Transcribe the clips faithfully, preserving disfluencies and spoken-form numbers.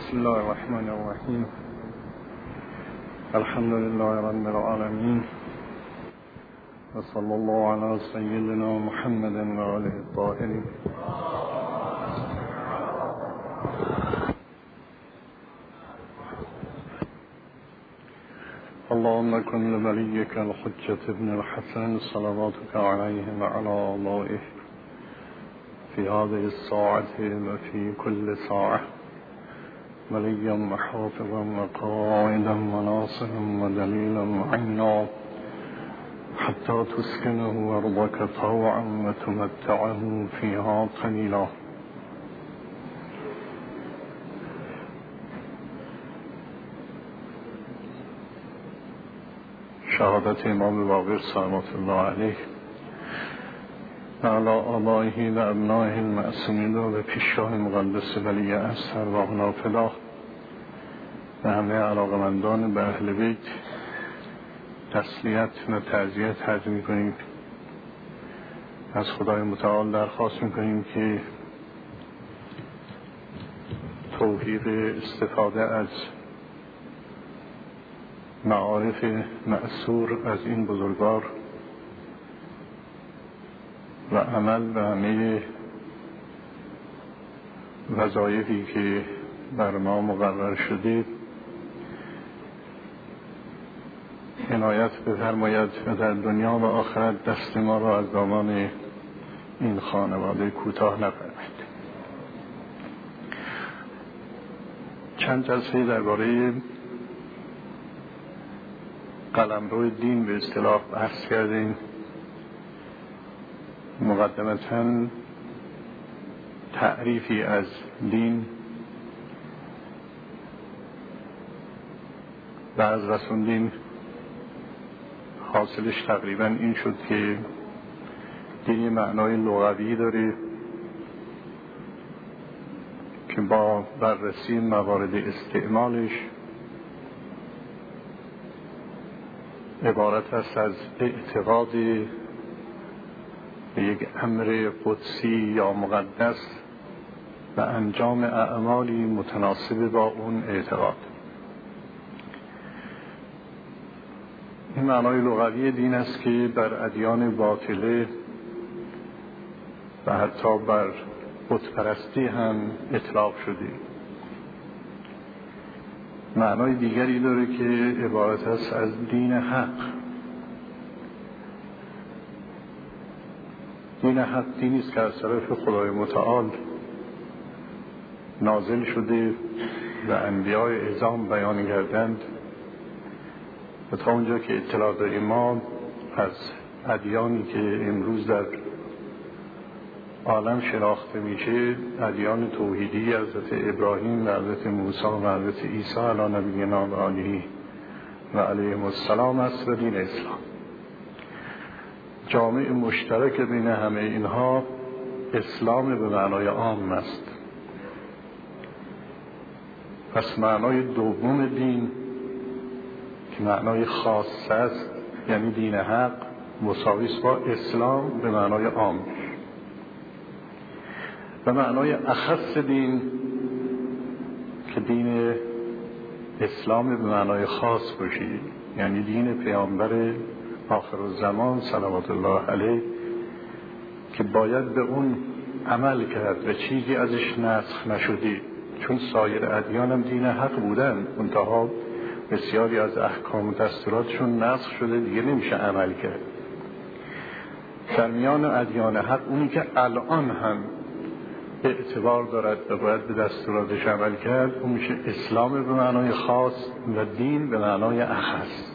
بسم الله الرحمن الرحیم. الحمد لله رب العالمین و صلی الله علی سیدنا محمد و آله الطاهرین. اللهم كن لوليك الحجة ابن الحسن صلواتك عليه وعلى آبائه في هذه الساعة وفي كل ساعة وليا وحافظا وقائدا وناصرا ودليلا معينا حتى تسكنه أرضك طوعا وتمتعه فيها قليلا. شهادت امام باقر صلوات الله علیه و علی آبائه و ابنائه المعصومین و پیشگاه مقدس ولی عصر و نافلا و همه علاقمندان به اهل بیت تسلیت و تعزیت عرض می‌کنیم. از خدای متعال درخواست می‌کنیم که توفیق استفاده از معارف مأثور از این بزرگوار و عمل و همه وظایفی که بر ما مقرر شده عنایت بفرماید و در دنیا و آخرت دست ما را از دامان این خانواده کوتاه نفرماید. چند جلسه درباره قلمرو دین به اصطلاح بحث کردیم. مقدمتاً تعریفی از دین و از رسوندین حاصلش تقریباً این شد که دین معنای لغوی داره که با بررسی موارد استعمالش عبارت است از اعتقاد به یک امر قدسی یا مقدس و انجام اعمالی متناسب با اون اعتقاد. این معنای لغوی دین است که بر ادیان باطله و حتی بر بت پرستی هم اطلاق شده. معنای دیگری داره که عبارت است از دین حق. دین حق دینی است که از طرف خدای متعال نازل شده و انبیاء اعظام بیان کردند و تا اونجا که اطلاع داریم ما از ادیانی که امروز در عالم شناخته میشه ادیان توحیدی حضرت ابراهیم و حضرت موسی و حضرت عیسی علی نبینا و آله و علیهم السلام است و دین اسلام. جامع مشترک بین همه اینها اسلام به معنای عام است. پس معنای دوم دین که معنای خاص است یعنی دین حق مساوی است با اسلام به معنای عام و معنای اخص دین که دین اسلام به معنای خاص باشی یعنی دین پیامبر آخر الزمان صلوات الله علیه که باید به اون عمل کرد و چیزی ازش نسخ نشدی، چون سایر ادیان هم دین حق بودن منتها بسیاری از احکام و دستوراتشون نسخ شده دیگه نمیشه عمل کرد. در میان ادیان حق اونی که الان هم اعتبار دارد و باید به دستوراتش عمل کرد اون میشه اسلام به معنای خاص و دین به معنای اخص.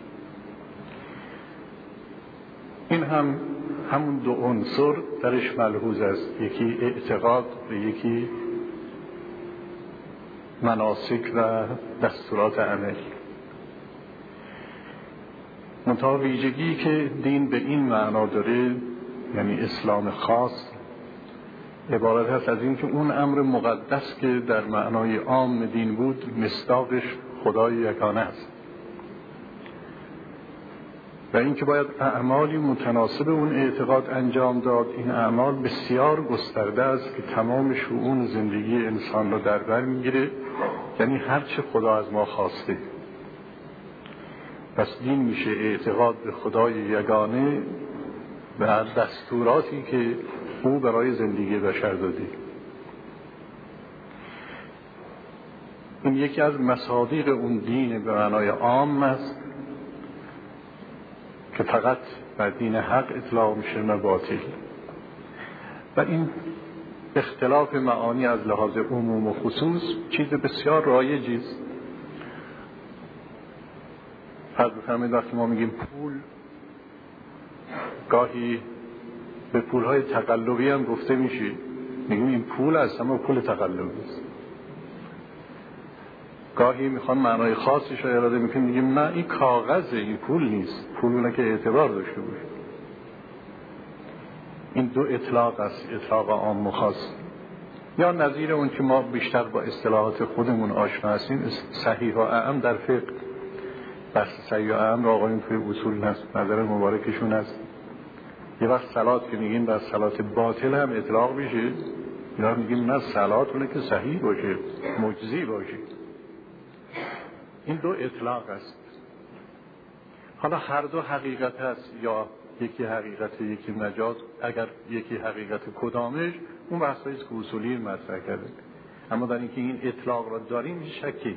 این هم همون دو عنصر درش ملحوظ است، یکی اعتقاد و یکی مناسک و دستورات عمل. منتها ویژگی که دین به این معنا داره یعنی اسلام خاص عبارت هست از این که اون امر مقدس که در معنای عام دین بود مصداقش خدای یگانه است و این که باید اعمالی متناسب اون اعتقاد انجام داد. این اعمال بسیار گسترده است که تمام شؤون زندگی انسان را در بر میگیره یعنی هر چه خدا از ما خواسته. پس دین میشه اعتقاد به خدای یگانه و دستوراتی که او برای زندگی بشر داده. این یکی از مصادیق اون دین به معنای عام است که فقط بر دین حق اطلاق میشه نه باطل. و این اختلاف معانی از لحاظ عموم و خصوص چیز بسیار رایجی است. فرض بفرمایید وقتی ما میگیم پول، گاهی به پولهای تقلبی هم گفته میشه، میگیم این پول است اما پول تقلبی است. گاهی میخوان معنای خاصش رو اراده میکنیم، میگیم نه این کاغذه، این پول نیست، پول اونه که اعتبار داشته باشه. این دو اطلاق است، اطلاق عام و خاص. یا نظیر اون که ما بیشتر با اصطلاحات خودمون آشنا هستیم، صحیح و اعم در فقه. بحث صحیح و اعم را آقایون توی اصول هست، نظر مبارکشون هست. یه وقت صلات که میگیم بر صلات باطل هم اطلاق بشه، یا میگیم نه صلات اونه که صحیح باشه، مجزی باشه. این دو اطلاق است. حالا هر دو حقیقت هست، یا یکی حقیقت یکی مجاز. اگر یکی حقیقت کدامش، اون بحثایی است که اصولی مطرح کرده. اما در اینکه این اطلاق را داریم شکی.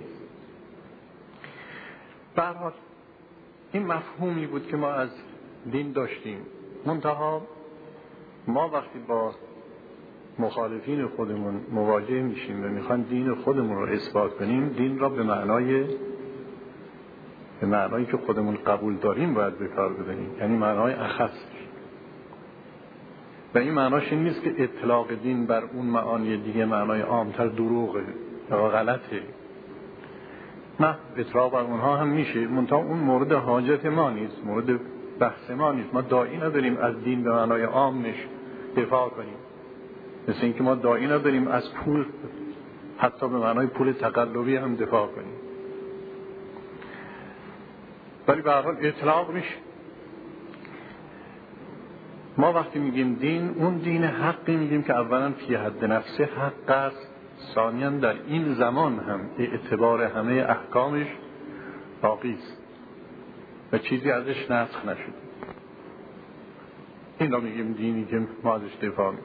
به هر حال این مفهومی بود که ما از دین داشتیم. منتها ما وقتی با مخالفین خودمون مواجه میشیم و میخوایم دین خودمون رو اثبات کنیم، دین را به معنای به معنایی که خودمون قبول داریم باید به کار ببریم، یعنی معنای اخص. و این معناش این نیست که اطلاق دین بر اون معانی دیگه معنای عامتر دروغه یا غلطه. نه، اطلاق بر اونها هم میشه، منتها اون مورد حاجت ما نیست، مورد بحث ما نیست. ما داعی نداریم از دین به معنای عامش دفاع کنیم، مثل اینکه ما داعی نداریم از پول حتی به معنای پول تقلبی هم دفاع کنیم. ولی به هر حال اطلاق میشه. ما وقتی میگیم دین، اون دین حقی میگیم که اولا فی حد نفسه حق است، ثانیاً در این زمان هم اعتبار همه احکامش باقی است و چیزی ازش نسخ نشده. این را میگیم دینی که ما ازش دفاع میکنیم.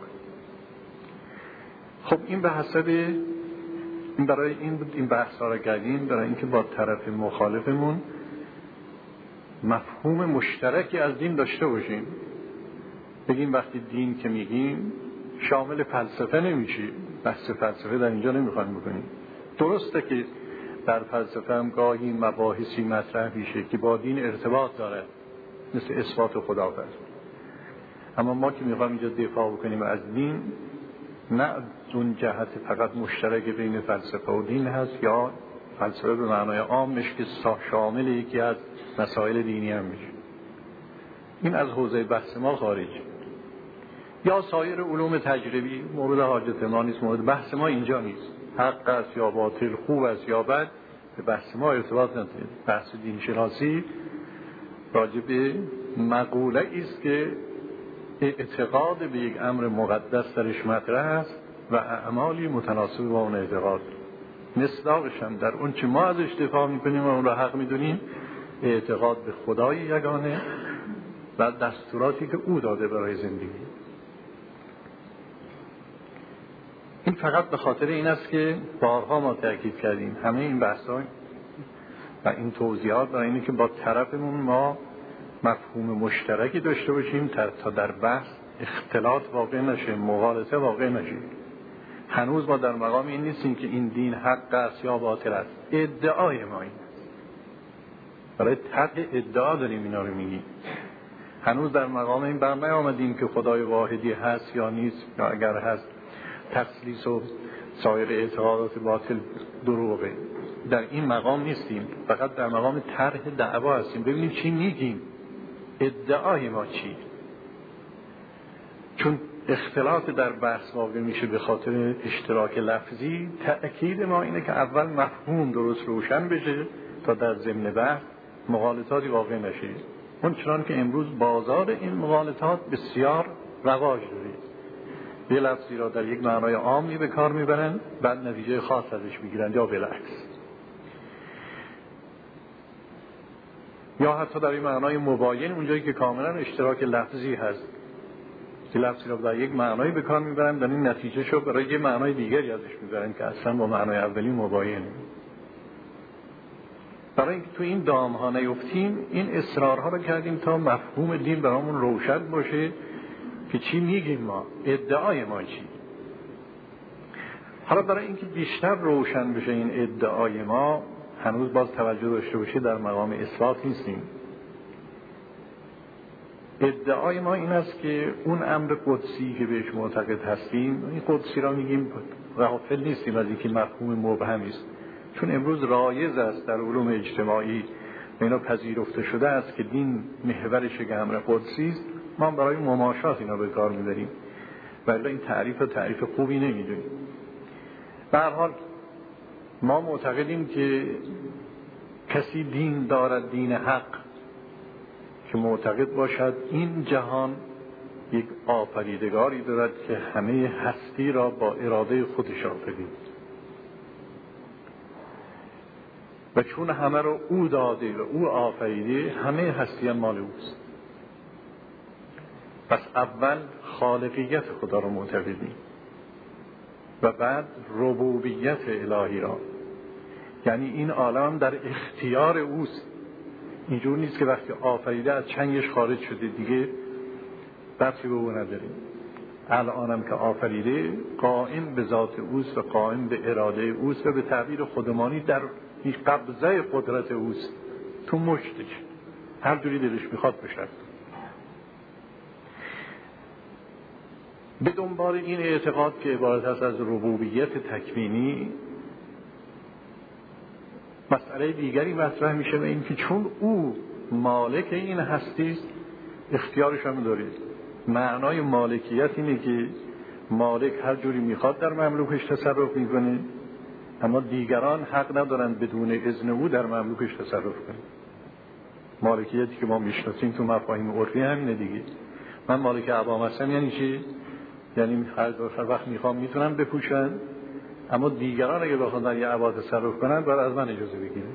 خب این به حسب این برای این بود این بحث ها را کردیم، برای اینکه با طرف مخالفمون مفهوم مشترکی از دین داشته باشیم. بگیم وقتی دین که میگیم شامل فلسفه نمیشه، بحث فلسفه در اینجا نمیخوایم بکنیم. درسته که در فلسفه هم گاهی مباحثی مطرح میشه که با دین ارتباط داره، مثل اثبات خداوند. اما ما که میخوایم اینجا دفاع بکنیم از دین، نه اون جهت فقط مشترک بین فلسفه و دین هست، یا فلسفه به معنای عامش که شامل یکی از مسائل دینی هم میشه. این از حوزه بحث ما خارج. یا سایر علوم تجربی مورد حاجت ما نیست، مورد بحث ما اینجا نیست. حق است یا باطل، خوب است یا بد، به بحث ما ارتباط نداره. بحث دین شناسی راجع به مقوله است که اعتقاد به یک امر مقدس درش مطرح است و اعمالی متناسب با اون اعتقاد. مصداقش هم در اون چه ما ازش دفاع میکنیم و اون را حق میدونیم، اعتقاد به خدای یگانه و دستوراتی که او داده برای زندگی. این فقط به خاطر این است که بارها ما تأکید کردیم همه این بحث‌ها و این توضیحات برای اینه که با طرفمون ما مفهوم مشترکی داشته باشیم تا در بحث اختلاط واقع نشه، مغالطه واقع نشه. هنوز ما در مقام این نیستیم که این دین حق است یا باطل است. ادعای ما این است، برای طرح ادعا داریم اینا رو میگیم. هنوز در مقام این بر نیامدیم که خدای واحدی هست یا نیست، یا اگر هست تسلیس و سایر اعتقادات باطل دروغه. در این مقام نیستیم، فقط در مقام طرح دعوا هستیم. ببینیم چی میگیم، ادعای ما چی. چون اختلاط در بحث واقع میشه به خاطر اشتراک لفظی، تأکید ما اینه که اول مفهوم درست روشن بشه تا در ضمن بحث مغالطاتی واقع نشه. اون چنان که امروز بازار این مغالطات بسیار رواج داره. یه لفظی را در یک معنای عامی به کار میبرن، بعد نتیجه خاص ازش میگیرن یا بالعکس. یا حتی در این معنای مباین، اونجایی که کاملا اشتراک لفظی هست، که لفظی را در یک معنای به کار میبرن، در این نتیجه شو برای یه معنای دیگری ازش میبرن که اصلا با معنای اولی مباین. برای اینکه تو این دام ها نیفتیم، این اصرارها رو کردیم تا مفهوم دین برامون روشن باشه که چی میگیم ما، ادعای ما چی. حالا برای اینکه بیشتر روشن بشه این ادعای ما، هنوز باز توجه داشته باشه در مقام اثبات نیستیم. ادعای ما این است که اون امر قدسی که بهش معتقد هستیم، این قدسی را میگیم غافل نیستیم از اینکه مفهوم مبهمی است، چون امروز رایج است در علوم اجتماعی اینا پذیرفته شده است که دین محورش یک امر قدسی است. ما برای مماشات اینا به کار میبریم، ولی این تعریف تعریف خوبی نمیدونیم. به هر حال ما معتقدیم که کسی دین دارد، دین حق، که معتقد باشد این جهان یک آفریدگاری دارد که همه هستی را با اراده خودش آفرید و چون همه را او داده و او آفریده، همه هستی هم مال اوست. پس اول خالقیت خدا را معتقدیم و بعد ربوبیت الهی را، یعنی این عالم در اختیار اوست. اینجور نیست که وقتی آفریده از چنگش خارج شده دیگه دستی به او نداریم. الانم که آفریده قائم به ذات اوست و قائم به اراده اوست و به تعبیر خودمانی در قبضه قدرت اوست، تو مشتش، هر جوری دلش میخواد بشه. به دنبال این اعتقاد که عبارت است از ربوبیت تکوینی، مسئله دیگری مطرح میشه و این که چون او مالک این هستی است، اختیارش هم دارید. معنای مالکیت اینه که مالک هر جوری میخواد در مملوکش تصرف میکنه، اما دیگران حق ندارند بدون اذن او در مملوکش تصرف کنند. مالکیتی که ما میشناسیم تو مفاهیم عرفی همینه دیگه. من مالک عبام هستم یعنی چی؟ یعنی هر وقت میخوام میتونم بپوشن، اما دیگران اگه بخوان در یه عبا تصرف کنن باید از من اجازه بگیرن.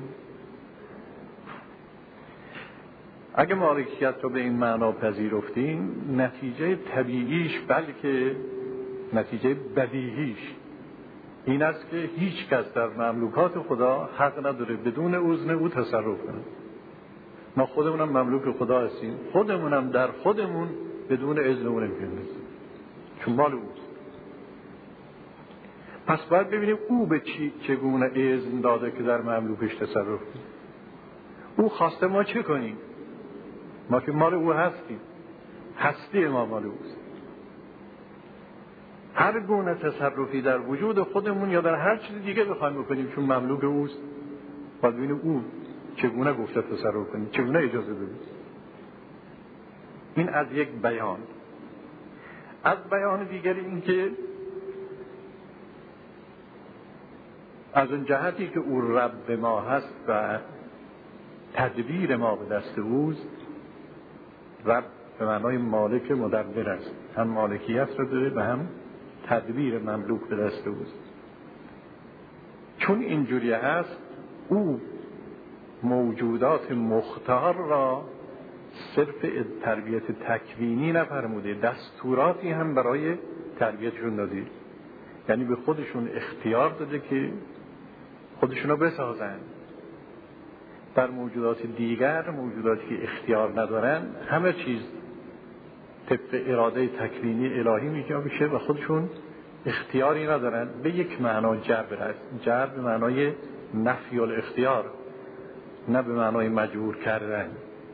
اگه مالکیت رو به این معنا پذیرفتیم، نتیجه طبیعیش بلکه نتیجه بدیهیش این است که هیچ کس در مملوکات خدا حق نداره بدون اذن او تصرف کنه. ما خودمونم مملوک خدا هستیم، خودمونم در خودمون بدون اذن او نمی‌تونیم، چون مال اوست. پس باید ببینیم او به چی چگونه اذن داده که در مملوکش تصرف کنیم. او خواسته ما چه کنیم؟ ما که مال او هستیم، هستی ما مال اوست. هر گونه تصرفی در وجود خودمون یا در هر چیز دیگه بخوایم بکنیم چون مملوک اوست، باید ببینیم او چگونه گفته تصرف کنیم، چگونه اجازه بدیم. این از یک بیان. از بیان دیگری این که از اون جهتی که او رب ما هست و تدبیر ما به دست اوست، رب به معنای مالک مدبر است، هم مالکیت را داره و هم تدبیر مملوک به دست اوست. چون اینجوری هست، او موجودات مختار را صرف تربیت تکوینی نفرموده، دستوراتی هم برای تربیتشون داده. یعنی به خودشون اختیار داده که خودشون رو بسازن. در موجودات دیگر، موجوداتی که اختیار ندارن، همه چیز طبق اراده تکوینی الهی میشه و خودشون اختیاری ندارن. به یک معنا جبر است، جبر به معنای نفی الاختیار، نه به معنای مجبور کردن،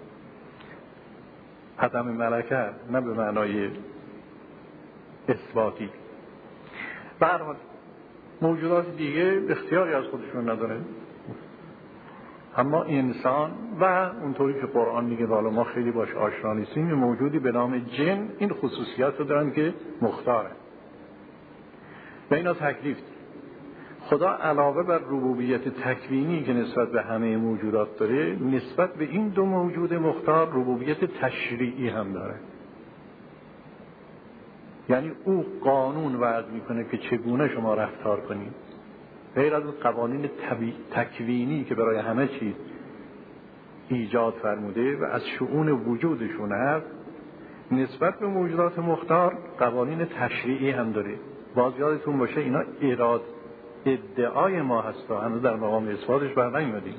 عدم ملکه، نه به معنای اثباتی. به هر حال موجودات دیگه اختیاری از خودشون ندارن، اما انسان و اونطوری که قرآن میگه والا ما خیلی باش آشنا نیستیم، موجودی به نام جن این خصوصیت رو دارن که مختاره و اینا تکلیف. خدا علاوه بر ربوبیت تکوینی که نسبت به همه موجودات داره، نسبت به این دو موجود مختار ربوبیت تشریعی هم داره. یعنی او قانون وضع میکنه که چگونه شما رفتار کنید، غیر از اون قوانین طبیع تکوینی که برای همه چیز ایجاد فرموده و از شؤون وجودشون هست. نسبت به موجودات مختار قوانین تشریعی هم داره. باز یادتون باشه اینا اراد ادعای ما هست، هنوز در مقام اثباتش بر نیومدیم.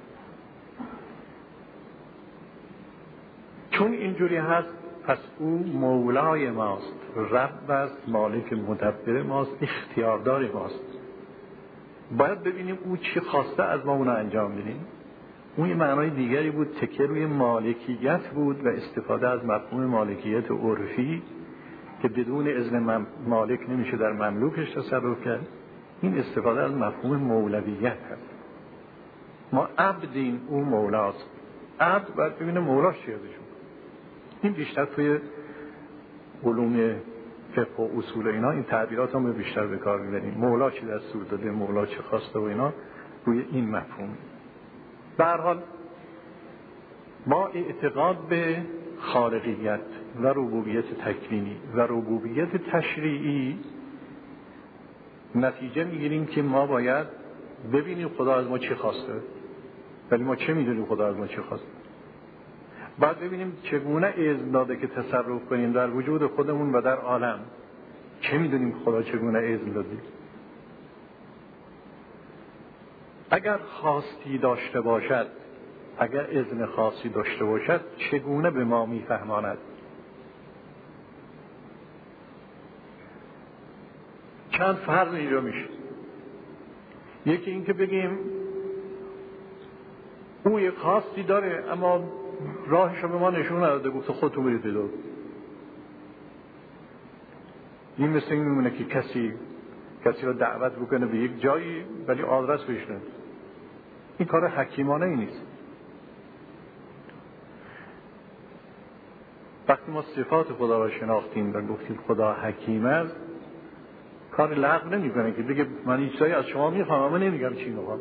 چون اینجوری هست پس او مولای ماست، رب است، مالک مدبر ماست، اختیاردار ماست. باید ببینیم او چی خواسته از ما اونو انجام بدیم. اون یه معنای دیگری بود، تکیه روی مالکیت بود و استفاده از مفهوم مالکیت عرفی که بدون اذن مالک نمیشه در مملوکش تصرف کرد. این استفاده از مفهوم مولویت هست. ما عبدیم، او مولاست. عبد باید ببینه مولاش چی ازشون. این بیشتر توی علوم فقه و اصول اینا این تعبیرات هم بیشتر به کار میبریم. مولا چی دستور داده، مولا چی خواسته و اینا روی این مفهوم. به هر حال ما اعتقاد به خالقیت و ربوبیت تکوینی و ربوبیت تشریعی نتیجه میگیریم که ما باید ببینیم خدا از ما چی خواسته، ولی ما چه میدونیم خدا از ما چی خواسته. بعد ببینیم چگونه اذن داده که تصرف کنیم در وجود خودمون و در عالم. چه میدونیم خدا چگونه اذن داده؟ اگر خواستی داشته باشد، اگر اذن خاصی داشته باشد، چگونه به ما میفهماند؟ چند فرض اینجا میشه. یکی این که بگیم او یک خواستی داره اما راهشو به ما نشون نداده، گفت خودتون برید پیدا. این مثل این میمونه که کسی کسی رو دعوت بکنه به یک جایی ولی آدرس بهش نده. این کار حکیمانه ای نیست. وقتی ما صفات خدا را شناختیم و گفتیم خدا حکیم است، کار لغو نمی‌کنه که بگه من هیچ چیزی از شما میخوام اما نمیگم چی میخوام.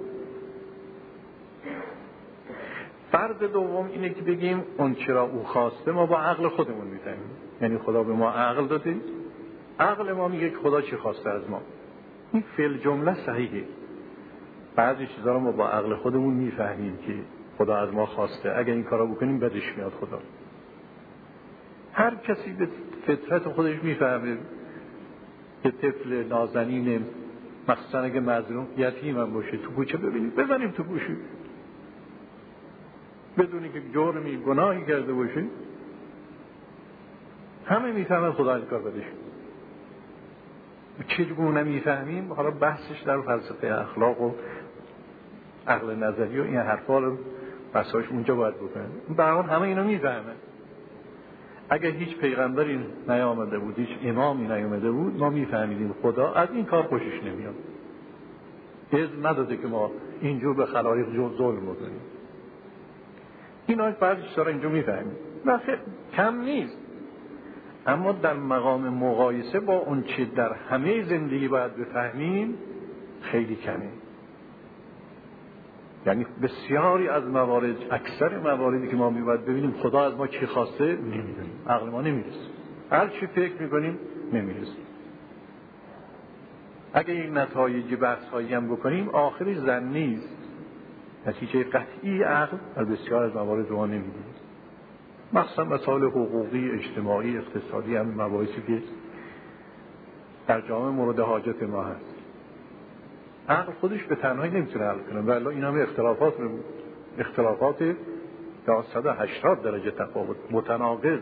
فرض دوم اینه که بگیم اون چرا او خواسته ما با عقل خودمون میفهمیم. یعنی خدا به ما عقل داده، عقل ما میگه که خدا چی خواسته از ما. این فعل جمله صحیحه. بعضی چیزا رو ما با عقل خودمون میفهمیم که خدا از ما خواسته، اگه این کارا بکنیم بدش میاد خدا. هر کسی به فطرت خودش میفهمه که طفل نازنین مخصوصا اگه مظلوم یتیم هم باشه تو کوچه ببینید بزنیم تو گوشی بدونی که جرمی گناهی کرده باشه، همه میفهمن خدا این کار بدش. چگونه میفهمیم؟ حالا بحثش در فلسفه اخلاق و عقل نظری و این حرفا رو بحثاش اونجا باید بکنن. به هر حال همه اینا میفهمن. اگر هیچ پیغمبری نیامده بود، هیچ امامی نیامده بود، ما میفهمیدیم خدا از این کار خوشش نمیاد. اذن نداده که ما اینجور به خلایق ظلم بکنیم. اینا بعضی چیزا رو اینجا میفهمیم. نه کم نیست. اما در مقام مقایسه با اون چه در همه زندگی باید بفهمیم خیلی کمه. یعنی بسیاری از موارد، اکثر مواردی که ما میباید ببینیم خدا از ما چی خواسته نمیدونیم، عقل ما نمیرسه. هر چی فکر میکنیم نمیرسه. اگه این نتایج بحث‌هایی هم بکنیم آخری ظنی است. نتیجه قطعی عقل در بسیار از موارد ما نمیدونیم. مخصوصا مسائل حقوقی، اجتماعی، اقتصادی هم مباحثی که در جامعه مورد حاجت ما هست. عقل خودش به تنهایی نمیتونه حل کنه. ولی این همه اختلافات اختلافات تا صد و هشتاد درجه تفاوت متناقض.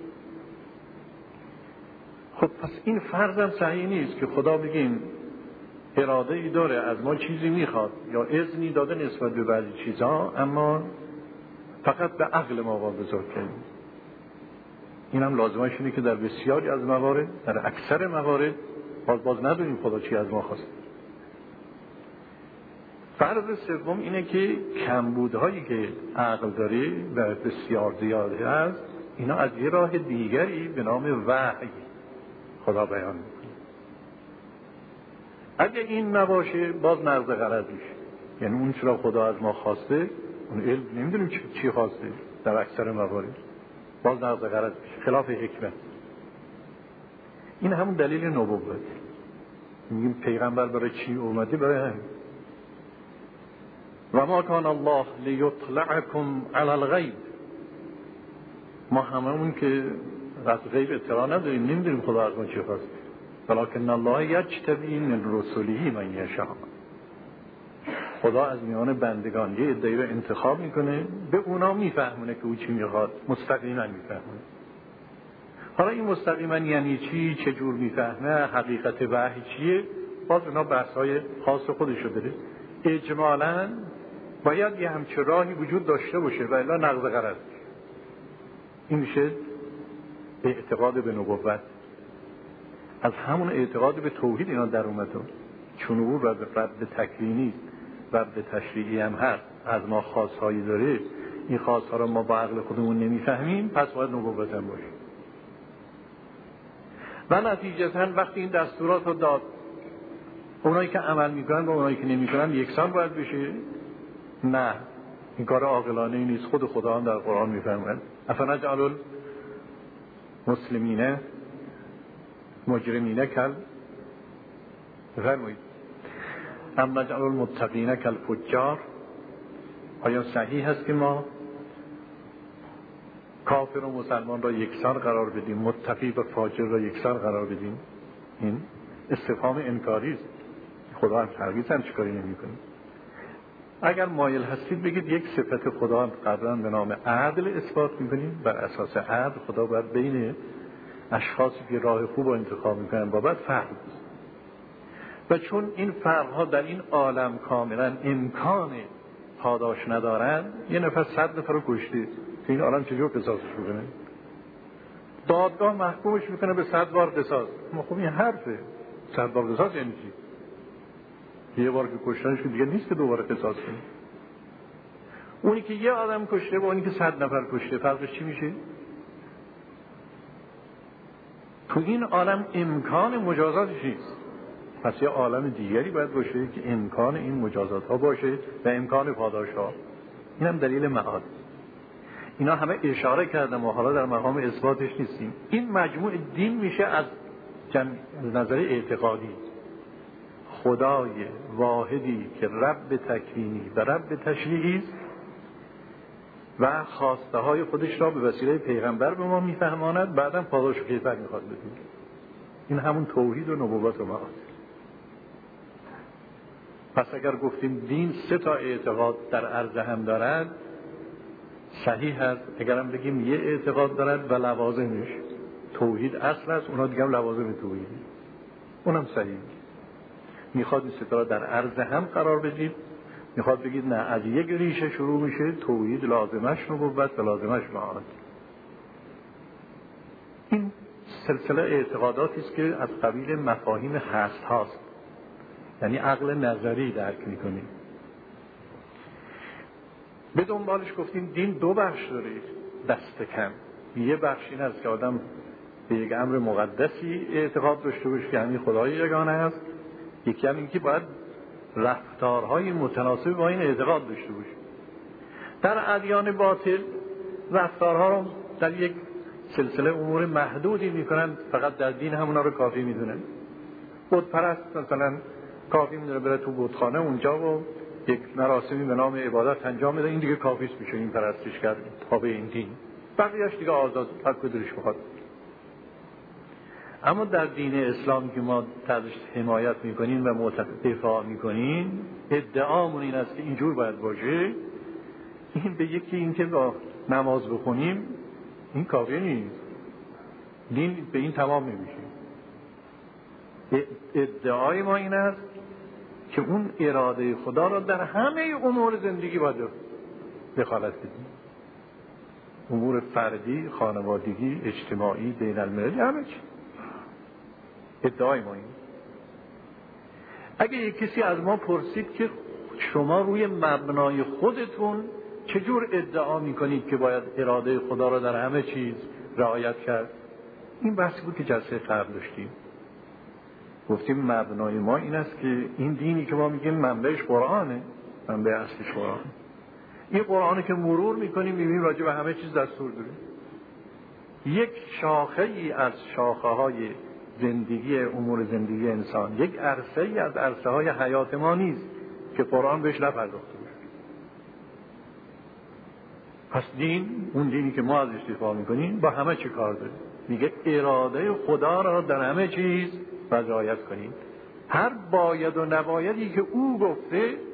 خب پس این فرض هم صحیح نیست که خدا بگیم اراده ای داره از ما چیزی میخواد یا اذنی داده نسبت به بعضی چیزها اما فقط به عقل ما واگذار کنیم. این هم لازمش اینه که در بسیاری از موارد، در اکثر موارد باز باز ندونیم خدا چی از ما خواسته. فرض سوم اینه که کمبودهایی که عقل داره و بسیار زیاده است، اینا از یه راه دیگری به نام وحی خدا بیان میکنه. اگه این نباشه باز نقض غرض میشه. یعنی اون چرا خدا از ما خواسته، اون علم نمیدونیم چی خواسته در اکثر موارد، باز نقض غرض میشه، خلاف حکمت. این همون دلیل نبوت. میگیم پیغمبر برای چی اومده؟ برای همین. و ما کان الله لیطلعکم علی الغیب. ما هممون که از غیب اطلاع نداریم، نمیدونیم خدا از ما چی خواست. ولکن الله یجتبی من رسله من یشاء. خدا از میان بندگان یه عده‌ای رو انتخاب میکنه، به اونا میفهمونه که او چی میخواد، مستقیما میفهمونه. حالا این مستقیما یعنی چی، چجور میفهمه، حقیقت وحی چیه، باز اونا بحث‌های خاص خودشو داره. اجمالاً باید یه همچه راهی وجود داشته باشه و الا نقض قرض. این میشه اعتقاد به نبوت. از همون اعتقاد به توحید اینا در اومده، چون او رد تکوینی رد تشریعی هم هست، از ما خاصهایی داره، این خاصها رو ما با عقل خودمون نمیفهمیم، پس باید نبوت هم باشه. و نتیجتاً وقتی این دستورات رو داد، اونایی که عمل میکنن با اونایی که نمیکنن یکسان باید بشه؟ نه، این کار عاقلانه نیست. خود خدا هم در قرآن میفرماید افنجعل المسلمین مجرمین کل بفرمایید ام نجعل المتقین کالفجار. آیا صحیح هست که ما کافر و مسلمان را یکسان قرار بدیم، متقی و فاجر را یکسان قرار بدیم؟ این استفهام انکاری است. خدا هم هرگز هم چیکاری نمی‌کنه. اگر مایل هستید بگید یک صفت خدا قبلا به نام عدل اثبات می‌کنیم. بر اساس عدل خدا باید بین اشخاصی که راه خوب رو انتخاب می‌کنن بابت فرق است. و چون این فرق‌ها در این عالم کاملا امکان پاداش ندارن، یه نفر صد نفر رو کشته، که این عالم چجور قصاصش می‌کنه؟ دادگاه محکومش می‌کنه به صد بار قصاص. ما خب این حرفه. صد بار قصاص یعنی چی؟ یه بار که کشتنش دیگه نیست که دوباره قصاص کنه. اونی که یه آدم کشته با اونی که صد نفر کشته فرقش چی میشه؟ تو این عالم امکان مجازاتش نیست. پس یه عالم دیگری باید باشه که امکان این مجازات ها باشه و امکان پاداش ها. این هم دلیل معاد. اینا همه اشاره کردم و حالا در مقام اثباتش نیستیم. این مجموع دین میشه از جمع نظر اعتقادی. خدای واحدی که رب تکوینی و رب تشریعی است و خواسته های خودش را به وسیله پیغمبر به ما میفهماند، بعدم پاداش و کیفر میخواد بده. این همون توحید و نبوت و معاد. پس اگر گفتیم دین سه تا اعتقاد در عرض هم دارد، صحیح هست. اگرم بگیم یه اعتقاد دارد و لوازمش، توحید اصل است، اونا دیگه هم لوازم توحید، اونم صحیح. میخواد این سه تا در عرض هم قرار بدید، میخواد بگید نه، از یک ریشه شروع میشه، توحید لازمش نبوت و لازمش معاد. این سلسله اعتقاداتی است که از قبیل مفاهیم هست هاست، یعنی عقل نظری درک میکنیم. به دنبالش گفتیم دین دو بخش داره دست کم. یه بخش این است که آدم به یک امر مقدسی اعتقاد داشته باشه که همین خدای یگانه است. یکی هم این که باید رفتارهای متناسب با این اعتقاد داشته باشه. در ادیان باطل رفتارها رو در یک سلسله امور محدودی میکنن، فقط در دین همونا رو کافی میدونن. بت پرست مثلا کافی میدونه بره تو بتخانه اونجا و یک مراسمی به نام عبادت انجام میده، این دیگه کافیست، میشه این پرستش کرد تابع این دین، بقیه‌اش دیگه آزاد هر کدومش بخواد. اما در دین اسلام که ما ازش حمایت میکنیم و معتقد دفاع میکنیم، ادعامون این است که اینجور باید باشه. این به یکی این که با نماز بخونیم این کافی نیست، دین به این تمام نمیشه. ادعای ما این است که اون اراده خدا را در همه امور زندگی باید دخالت بدیم، امور فردی، خانوادگی، اجتماعی، بین المللی، همه چی. ادعای ما این. اگه یک کسی از ما پرسید که شما روی مبنای خودتون چجور ادعا میکنید که باید اراده خدا را در همه چیز رعایت کرد، این بحثی بود که جلسه قبل داشتیم. گفتیم مبنای ما این است که این دینی که ما میگیم منبعش قرآنه، منبع اصلیش قرآن، این قرآنی که مرور میکنیم میبینیم راجع به همه چیز دستور داره. یک شاخه ای از شاخه های زندگی امور زندگی انسان، یک عرصه ای از عرصه های حیات ما نیست که قرآن بهش نپرداخته باشه. پس دین، اون دینی که ما ازش دفاع میکنیم، با همه چی کار داره. میگه اراده خدا را در همه چیز رعایت کنید. هر باید و نبایدی که او گفته